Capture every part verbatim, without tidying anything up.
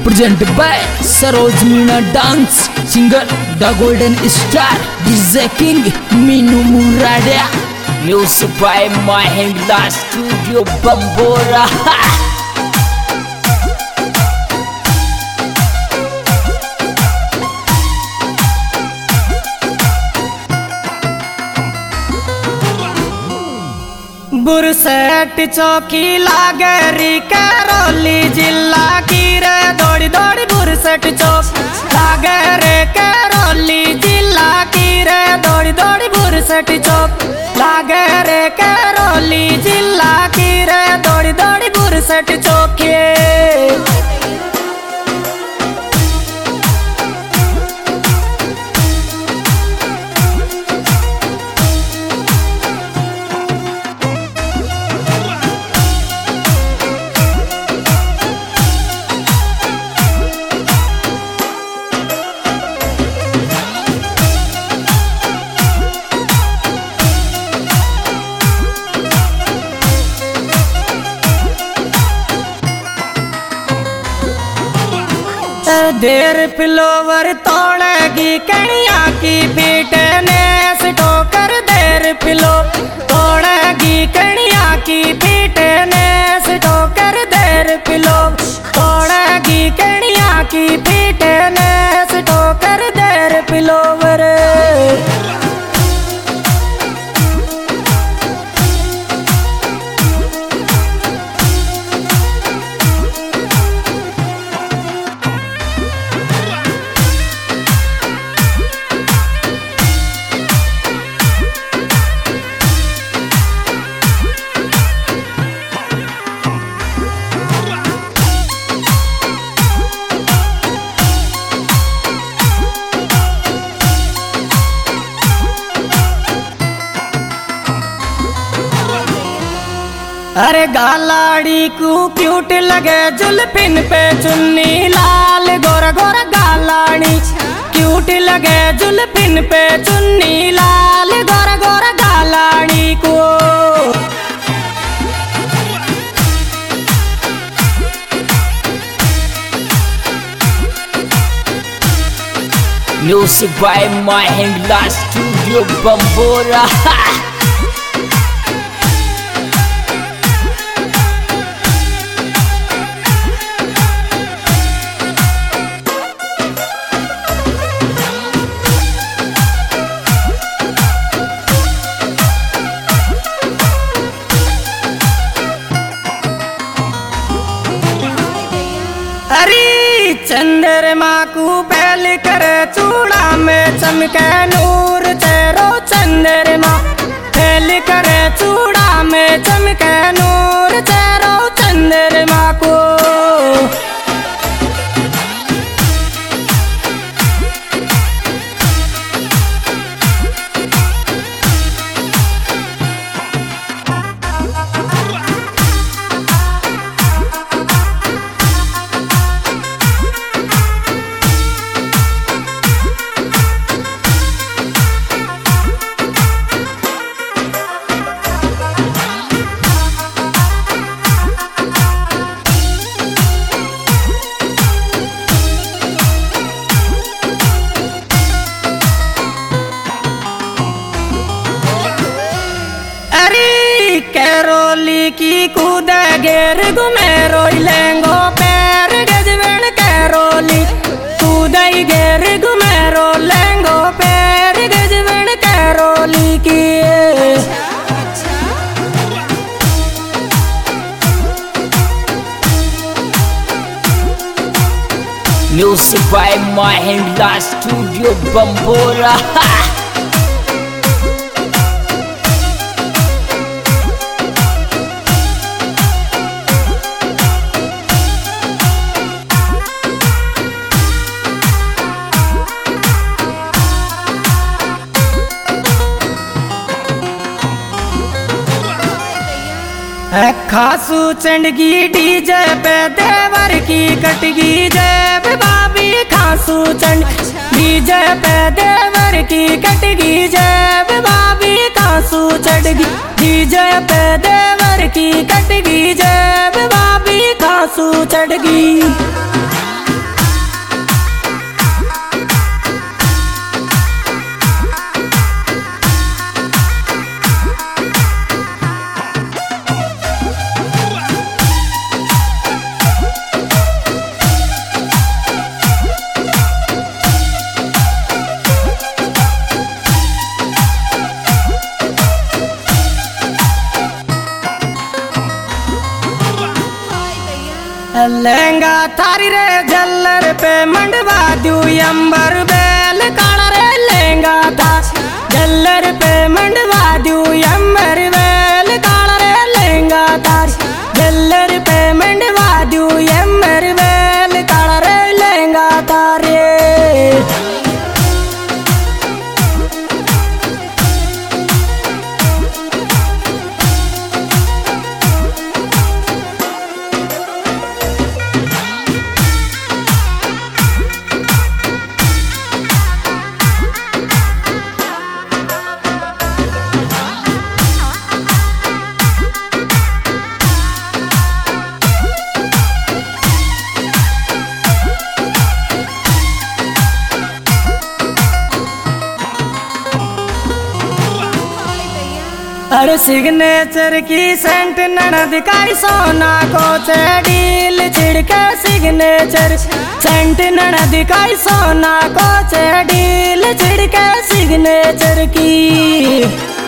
presented by Saroj Meena Dance, singer The Golden Star, D J King Minu Murada, music by Mahindra Studio Bambora. बुरसेट चौकी लागरी करौली जिला की रे दौड़ी दौड़ी बुरसेट चौक लागरे करौली जिला की रे दौड़ी दौड़ी बुरसेट चौक लागरे करौली जिला की रे दौड़ी दौड़ी बुरसेट चौके देर पिलोवर तोड़ेगी कणिया की पीटने से ठोकर देर पिलो तोड़ेगी कणिया की पीटने से ठोकर देर पिलो तोड़ेगी कणिया की पीटने से ठोकर देर पिलोवर अरे गालाड़ी को क्यूट लगे जुल्फिन पे चुन्नी लाल गोरा गोरा गालाड़ी क्यूट लगे जुल्फिन पे चुन्नी लाल गोरा गोरा गालाड़ी को Music by Mahindra Studio Bambora. अरे चंद्रमा को पहल करे चूड़ा में चमके नूर चेहरो चंद्रमा पहल करे चूड़ा में चमके नूर चेहरो चंद्रमा को कैरोली की कूद गेर घुमे रोई लेंगो पैर गजबन कैरोली कूद गेर घुमे रो लेंगो पैर गजबन कैरोली की Music by Mahindra Studio Bambora. खासू चंडगी डीजे पे देवर की कटगी जैब भाभी खासू चंड डीजे पे देवर की कटगी जैब भाभी खासू चढ़गी डीजे पे देवर की कटगी जैब भाभी खासू चढ़गी। लहंगा थारी रे झल्लर पे मंडवा दू अंबर बेल काला रे लहंगा था झल्लर पे मंडवा दू अंबर बेल काला रे लहंगा था झल्लर पे मंडवा दू अंबर बेल काला रे लहंगा था रे। अरे सिग्नेचर की सेंट ननद काई सोना को चढ़ील छिड़के सिग्नेचर सेंट ननद काई सोना को चढ़ील छिड़के सिग्नेचर की।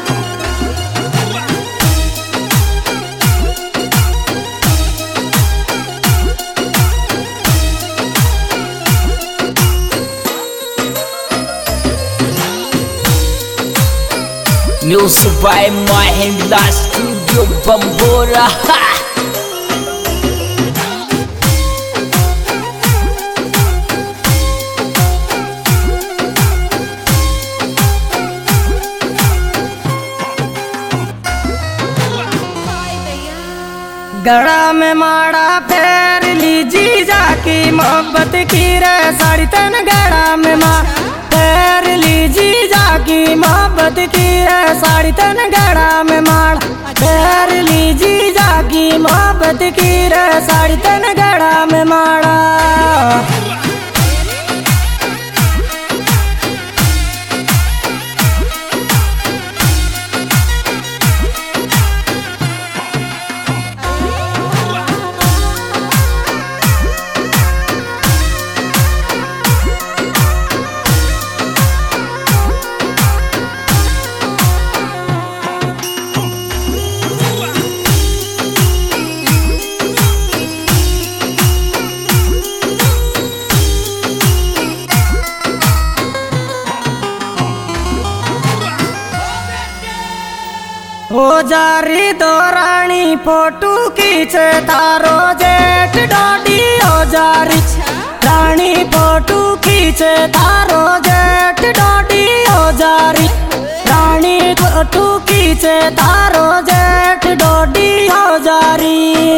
Music by Mahindra Studio Bambora. गड़ा में माड़ा फेर लीजी जाकी मोहब्बत की रे साड़ी तन गड़ा में माँ फेर लीजी जाकी मोहब्बत की रे साड़ी तन गड़ा में माड़ फेर लीजी जाकी मोहब्बत की रे साड़ी तन गड़ा में माड़ा। हो जारी दो रानी फोटू खींचे थारो जेठ डोडी हो जारी रानी फोटू खींचे थारो जेठ डोडी हो जारी रानी फोटू खींचे थारो जेठ डोडी हो जारी।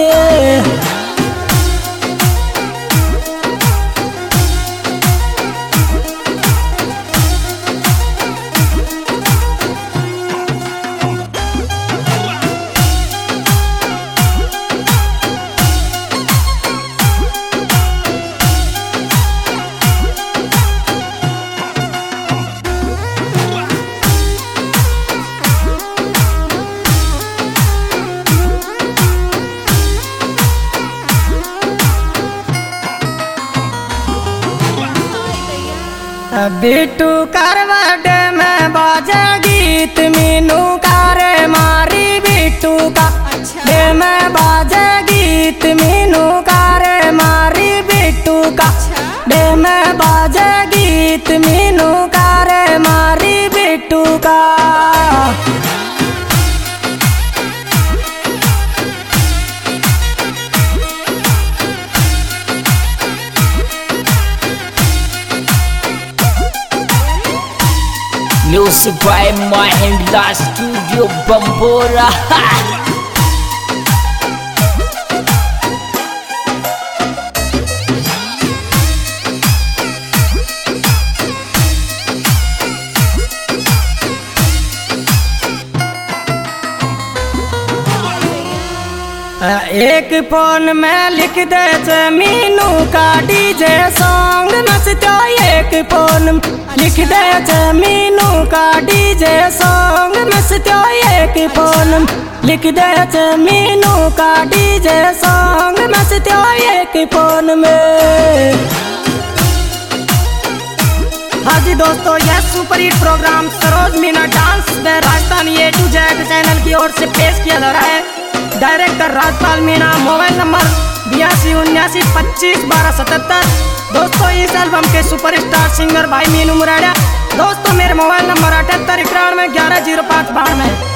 बिट्टू करवट में बाजे गीत मीनू कारे मारी बिट्टू का डे में बाजे गीत मीनू कारे मारी बिट्टू का डे में बाजे गीत मीनू कारे मारी बिट्टू का। Music by Mahindra Studio Bambora. एक फोन में लिख दे मीनू का डीजे सॉन्ग मस्तो एक फोन लिख दे मीनू का डीजे सॉन्ग मस्तो एक फोन लिख दे मीनू का डीजे सॉन्ग मस्तो एक फोन में। हाँ जी दोस्तों, यह super hit programme Saroj Meena dance में Rajasthan A to Z channel की ओर से पेश किया जा रहा है। Director Rajpal Meena, mobile number बयासी उन्यासी पच्चीस बारह सतहत्तर। दोस्तों इस एल्बम के सुपरस्टार सिंगर भाई मीनू मुराड़िया। दोस्तों मेरे मोबाइल नंबर अठहत्तर इक्यानवे ग्यारह जीरो पाँच बानवे।